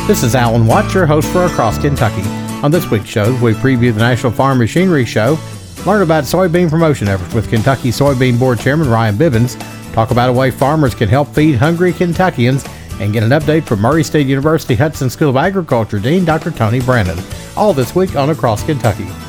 This is Alan Watts, your host for Across Kentucky. On this week's show, we preview the National Farm Machinery Show, learn about soybean promotion efforts with Kentucky Soybean Board Chairman Ryan Bibbins, talk about a way farmers can help feed hungry Kentuckians, and get an update from Murray State University Hudson School of Agriculture Dean Dr. Tony Brannon. All this week on Across Kentucky.